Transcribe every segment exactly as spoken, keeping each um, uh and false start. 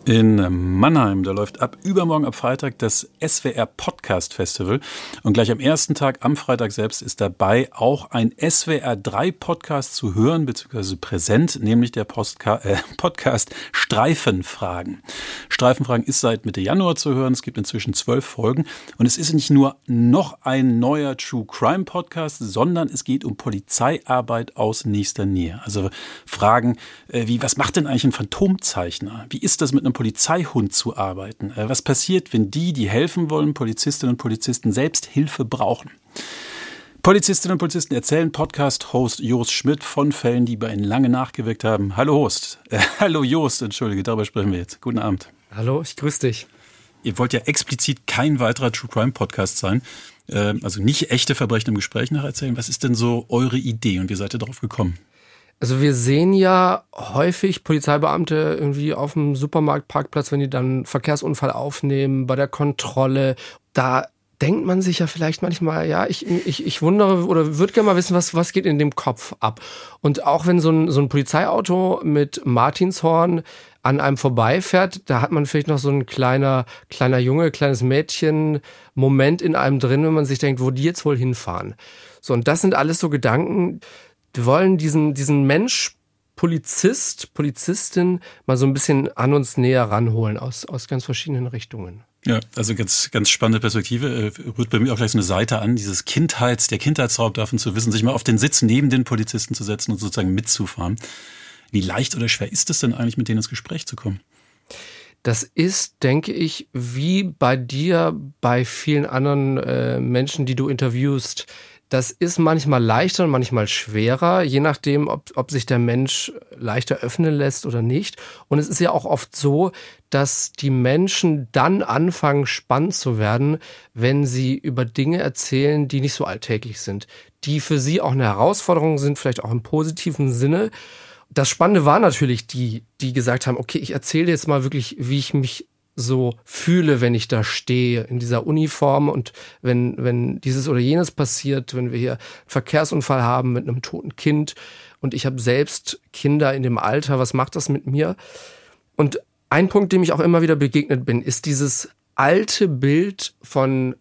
In Mannheim, da läuft ab übermorgen ab Freitag das S W R Podcast Festival. Und gleich am ersten Tag, am Freitag selbst, ist dabei auch ein S W R drei Podcast zu hören, beziehungsweise präsent, nämlich der Postka- äh, Podcast Streifenfragen. Streifenfragen ist seit Mitte Januar zu hören. Es gibt inzwischen zwölf Folgen. Und es ist nicht nur noch ein neuer True Crime Podcast, sondern es geht um Polizeiarbeit aus nächster Nähe. Also Fragen äh, wie, was macht denn eigentlich ein Phantomzeichner? Wie ist das mit einem Polizeihund zu arbeiten? Was passiert, wenn die, die helfen wollen, Polizistinnen und Polizisten, selbst Hilfe brauchen? Polizistinnen und Polizisten erzählen, Podcast-Host Jost Schmidt von Fällen, die bei ihnen lange nachgewirkt haben. Hallo Host. Äh, hallo Jost, entschuldige, darüber sprechen wir jetzt. Guten Abend. Hallo, ich grüße dich. Ihr wollt ja explizit kein weiterer True Crime Podcast sein. Äh, also nicht echte Verbrechen im Gespräch nacherzählen. Was ist denn so eure Idee und wie seid ihr darauf gekommen? Also wir sehen ja häufig Polizeibeamte irgendwie auf dem Supermarktparkplatz, wenn die dann einen Verkehrsunfall aufnehmen, bei der Kontrolle. Da denkt man sich ja vielleicht manchmal, ja, ich, ich, ich wundere oder würde gerne mal wissen, was, was geht in dem Kopf ab. Und auch wenn so ein, so ein Polizeiauto mit Martinshorn an einem vorbeifährt, da hat man vielleicht noch so ein kleiner, kleiner Junge, kleines Mädchen Moment in einem drin, wenn man sich denkt, wo die jetzt wohl hinfahren. So, und das sind alles so Gedanken. Wir wollen diesen, diesen Mensch, Polizist, Polizistin mal so ein bisschen an uns näher ranholen aus, aus ganz verschiedenen Richtungen. Ja, also ganz, ganz spannende Perspektive. Rührt bei mir auch gleich so eine Seite an, dieses Kindheits, der Kindheitsraum davon zu wissen, sich mal auf den Sitz neben den Polizisten zu setzen und sozusagen mitzufahren. Wie leicht oder schwer ist es denn eigentlich, mit denen ins Gespräch zu kommen? Das ist, denke ich, wie bei dir, bei vielen anderen äh, Menschen, die du interviewst. Das ist manchmal leichter und manchmal schwerer, je nachdem, ob, ob sich der Mensch leichter öffnen lässt oder nicht. Und es ist ja auch oft so, dass die Menschen dann anfangen, spannend zu werden, wenn sie über Dinge erzählen, die nicht so alltäglich sind, die für sie auch eine Herausforderung sind, vielleicht auch im positiven Sinne. Das Spannende war natürlich die, die gesagt haben, okay, ich erzähle jetzt mal wirklich, wie ich mich so fühle, wenn ich da stehe in dieser Uniform und wenn, wenn dieses oder jenes passiert, wenn wir hier einen Verkehrsunfall haben mit einem toten Kind und ich habe selbst Kinder in dem Alter, was macht das mit mir? Und ein Punkt, dem ich auch immer wieder begegnet bin, ist dieses alte Bild von,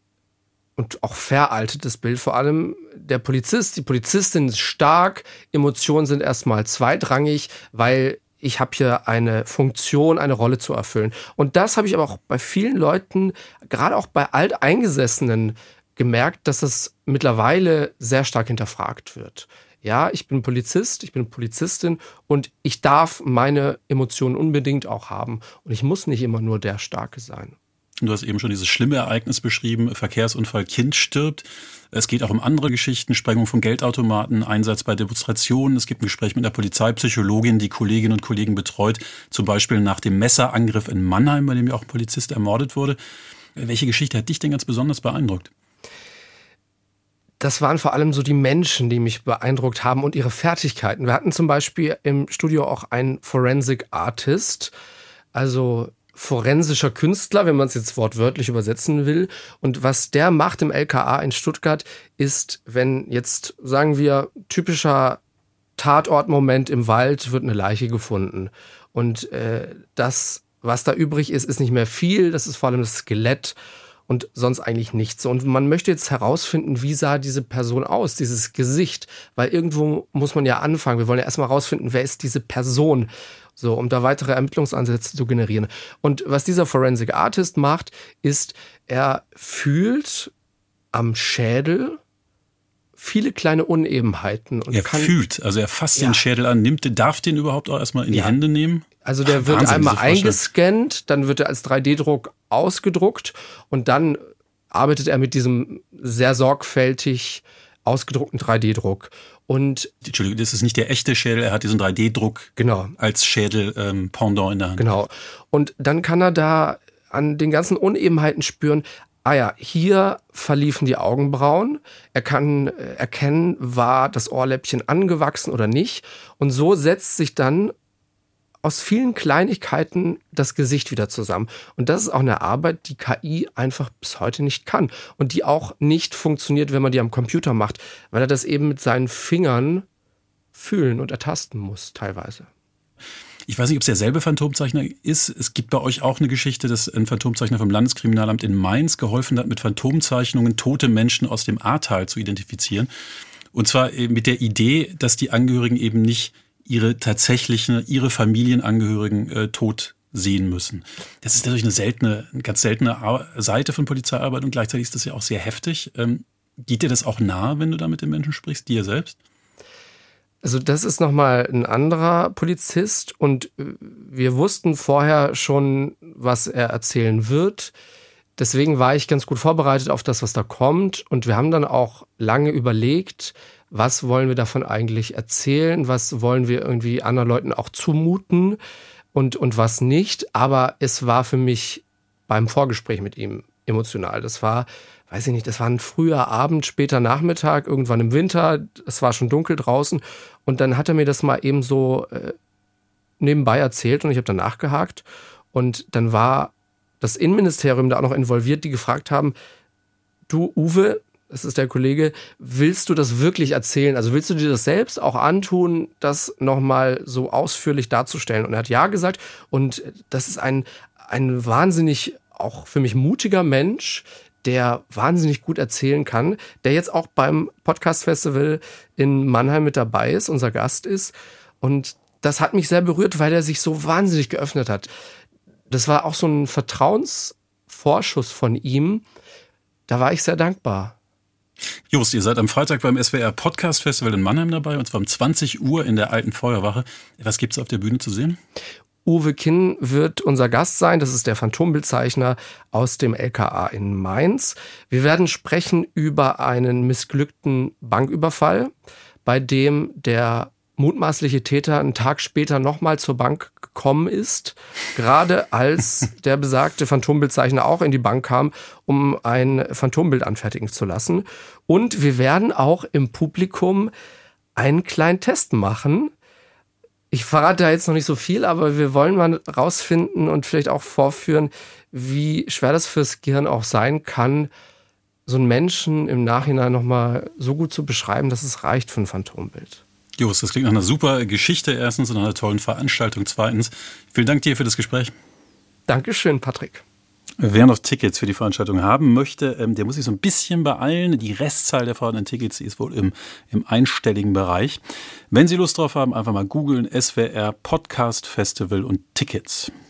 und auch veraltetes Bild vor allem, der Polizist, die Polizistin ist stark, Emotionen sind erstmal zweitrangig, weil ich habe hier eine Funktion, eine Rolle zu erfüllen. Und das habe ich aber auch bei vielen Leuten, gerade auch bei Alteingesessenen, gemerkt, dass es mittlerweile sehr stark hinterfragt wird. Ja, ich bin Polizist, ich bin Polizistin und ich darf meine Emotionen unbedingt auch haben. Und ich muss nicht immer nur der Starke sein. Du hast eben schon dieses schlimme Ereignis beschrieben, Verkehrsunfall, Kind stirbt. Es geht auch um andere Geschichten, Sprengung von Geldautomaten, Einsatz bei Demonstrationen. Es gibt ein Gespräch mit einer Polizeipsychologin, die Kolleginnen und Kollegen betreut, zum Beispiel nach dem Messerangriff in Mannheim, bei dem ja auch ein Polizist ermordet wurde. Welche Geschichte hat dich denn ganz besonders beeindruckt? Das waren vor allem so die Menschen, die mich beeindruckt haben und ihre Fertigkeiten. Wir hatten zum Beispiel im Studio auch einen Forensic Artist, also forensischer Künstler, wenn man es jetzt wortwörtlich übersetzen will. Und was der macht im L K A in Stuttgart ist, wenn jetzt, sagen wir, typischer Tatortmoment im Wald, wird eine Leiche gefunden. Und äh, das, was da übrig ist, ist nicht mehr viel. Das ist vor allem das Skelett und sonst eigentlich nichts. Und man möchte jetzt herausfinden, wie sah diese Person aus, dieses Gesicht. Weil irgendwo muss man ja anfangen. Wir wollen ja erstmal herausfinden, wer ist diese Person, so, um da weitere Ermittlungsansätze zu generieren. Und was dieser Forensic Artist macht, ist, er fühlt am Schädel viele kleine Unebenheiten. Und er kann, fühlt, also er fasst ja. den Schädel an, nimmt, darf den überhaupt auch erstmal in die ja. Hände nehmen? Also der wird Wahnsinn, einmal eingescannt, dann wird er als drei D Druck ausgedruckt und dann arbeitet er mit diesem sehr sorgfältig ausgedruckten drei D Druck. Und Entschuldigung, das ist nicht der echte Schädel, er hat diesen drei D Druck genau. als Schädel-Pendant ähm, in der Hand. Genau. Und dann kann er da an den ganzen Unebenheiten spüren, ah ja, hier verliefen die Augenbrauen. Er kann äh, erkennen, war das Ohrläppchen angewachsen oder nicht. Und so setzt sich dann aus vielen Kleinigkeiten das Gesicht wieder zusammen. Und das ist auch eine Arbeit, die K I einfach bis heute nicht kann. Und die auch nicht funktioniert, wenn man die am Computer macht, weil er das eben mit seinen Fingern fühlen und ertasten muss teilweise. Ich weiß nicht, ob es derselbe Phantomzeichner ist. Es gibt bei euch auch eine Geschichte, dass ein Phantomzeichner vom Landeskriminalamt in Mainz geholfen hat, mit Phantomzeichnungen tote Menschen aus dem Ahrtal zu identifizieren. Und zwar mit der Idee, dass die Angehörigen eben nicht ihre tatsächlichen, ihre Familienangehörigen äh, tot sehen müssen. Das ist natürlich eine seltene, eine ganz seltene Seite von Polizeiarbeit und gleichzeitig ist das ja auch sehr heftig. Ähm, geht dir das auch nahe, wenn du da mit den Menschen sprichst, dir selbst? Also das ist nochmal ein anderer Polizist und wir wussten vorher schon, was er erzählen wird. Deswegen war ich ganz gut vorbereitet auf das, was da kommt. Und wir haben dann auch lange überlegt, was wollen wir davon eigentlich erzählen, was wollen wir irgendwie anderen Leuten auch zumuten und, und was nicht. Aber es war für mich beim Vorgespräch mit ihm emotional. Das war, weiß ich nicht, das war ein früher Abend, später Nachmittag, irgendwann im Winter. Es war schon dunkel draußen. Und dann hat er mir das mal eben so äh, nebenbei erzählt und ich habe dann nachgehakt. Und dann war das Innenministerium da auch noch involviert, die gefragt haben, du Uwe, das ist der Kollege, willst du das wirklich erzählen? Also willst du dir das selbst auch antun, das nochmal so ausführlich darzustellen? Und er hat ja gesagt und das ist ein, ein wahnsinnig, auch für mich mutiger Mensch, der wahnsinnig gut erzählen kann, der jetzt auch beim Podcast-Festival in Mannheim mit dabei ist, unser Gast ist. Und das hat mich sehr berührt, weil er sich so wahnsinnig geöffnet hat. Das war auch so ein Vertrauensvorschuss von ihm. Da war ich sehr dankbar. Jost, ihr seid am Freitag beim S W R Podcast Festival in Mannheim dabei, und zwar um zwanzig Uhr in der Alten Feuerwache. Was gibt's auf der Bühne zu sehen? Uwe Kinn wird unser Gast sein. Das ist der Phantombildzeichner aus dem L K A in Mainz. Wir werden sprechen über einen missglückten Banküberfall, bei dem der mutmaßliche Täter einen Tag später nochmal zur Bank gekommen ist, gerade als der besagte Phantombildzeichner auch in die Bank kam, um ein Phantombild anfertigen zu lassen. Und wir werden auch im Publikum einen kleinen Test machen. Ich verrate da jetzt noch nicht so viel, aber wir wollen mal rausfinden und vielleicht auch vorführen, wie schwer das fürs Gehirn auch sein kann, so einen Menschen im Nachhinein nochmal so gut zu beschreiben, dass es reicht für ein Phantombild. Jost, das klingt nach einer super Geschichte erstens und nach einer tollen Veranstaltung zweitens. Vielen Dank dir für das Gespräch. Dankeschön, Patrick. Wer noch Tickets für die Veranstaltung haben möchte, der muss sich so ein bisschen beeilen. Die Restzahl der vorhandenen Tickets die ist wohl im, im einstelligen Bereich. Wenn Sie Lust drauf haben, einfach mal googeln S W R Podcast Festival und Tickets.